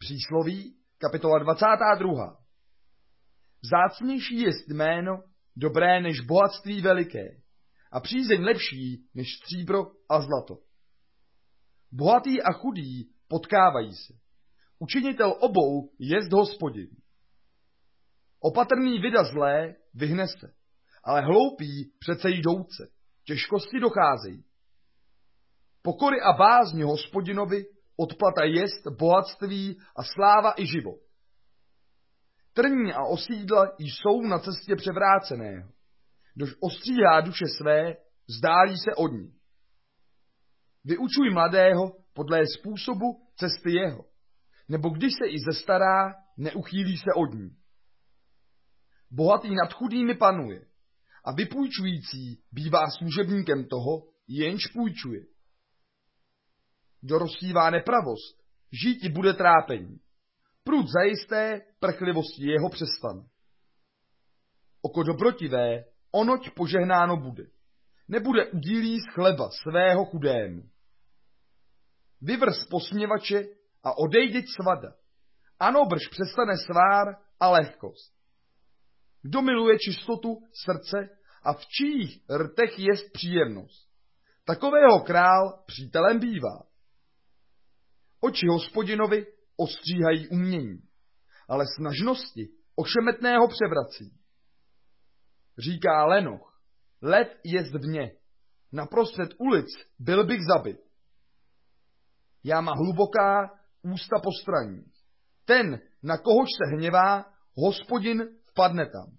Přísloví, kapitola 22. Vzácnější jest jméno dobré než bohatství veliké a přízeň lepší než stříbro a zlato. Bohatý a chudý potkávají se. Učinitel obou jest Hospodin. Opatrný vida zlé vyhne se, ale hloupí přece jdouce, těžkosti docházejí. Pokory a bázně Hospodinovi odplata jest bohatství a sláva i život. Trní a osídla jsou na cestě převráceného. Kdož ostříhá duše své, vzdálí se od ní. Vyučuj mladého podle způsobu cesty jeho, nebo když se i zestará, neuchýlí se od ní. Bohatý nad chudými panuje a vypůjčující bývá služebníkem toho, jenž půjčuje. Kdo rozsívá nepravost, žíti bude trápení. Prud zajisté prchlivosti jeho přestane. Oko dobrotivé, onoť požehnáno bude. Nebude udílí z chleba svého chudému. Vyvrz posměvače a odejděť svada. Ano, brž přestane svár a lehkost. Kdo miluje čistotu srdce a v čích rtech jest příjemnost, takového král přítelem bývá. Oči Hospodinovi ostříhají umění, ale snažnosti ošemetného převrací. Říká lenoch, lev jest v ně, naprostřed ulic byl bych zabit. Jáma hluboká, ústa postraní. Ten, na kohož se hněvá, Hospodin vpadne tam.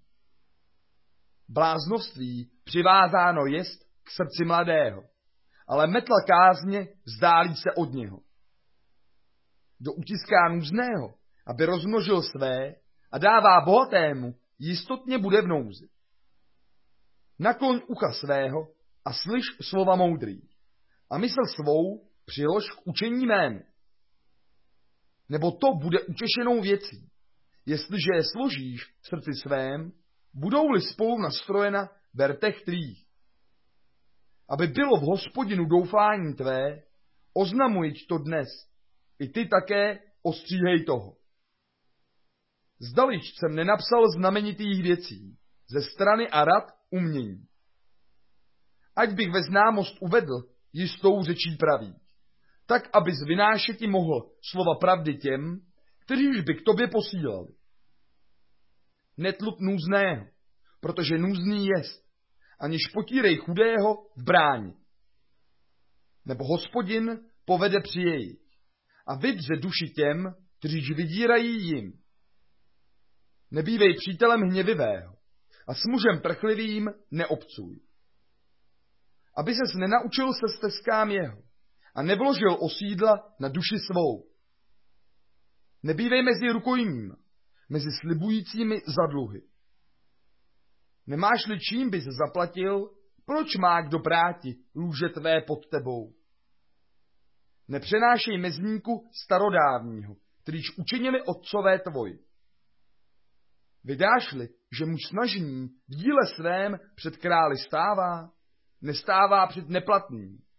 Bláznoství přivázáno jest k srdci mladého, ale metla kázně vzdálí se od něho. Kdo utiská nůzného, aby rozmnožil své, a dává bohatému, jistotně bude v nouzi. Nakloň ucha svého a slyš slova moudrých, a mysl svou přilož k učení mému. Nebo to bude utěšenou věcí, jestliže je složíš v srdci svém, budou-li spolu nastrojena ve rtech tvých. Aby bylo v Hospodinu doufání tvé, oznamuj to dnes, i ty také ostříhej toho. Zdalič jsem nenapsal znamenitých věcí, ze strany a rad umění. Ať bych ve známost uvedl jistou řečí pravý, tak abys vynášeti mohl slova pravdy těm, kteříž by k tobě posílali. Netlup nůzného, protože nůzný jest, aniž potírej chudého v bráně. Nebo Hospodin povede při jejich a vydře duši těm, kteříž vydírají jim. Nebývej přítelem hněvivého a s mužem prchlivým neobcuj. Aby ses nenaučil se stezkám jeho a nevložil osídla na duši svou. Nebývej mezi rukojmím, mezi slibujícími za dluhy. Nemáš-li čím bys zaplatil, proč má kdo bráti lůže tvé pod tebou? Nepřenášej mezníku starodávního, kterýž učinili otcové tvoji. Vydáš-li, že muž snažný v díle svém před králi stává, nestává před neplatným.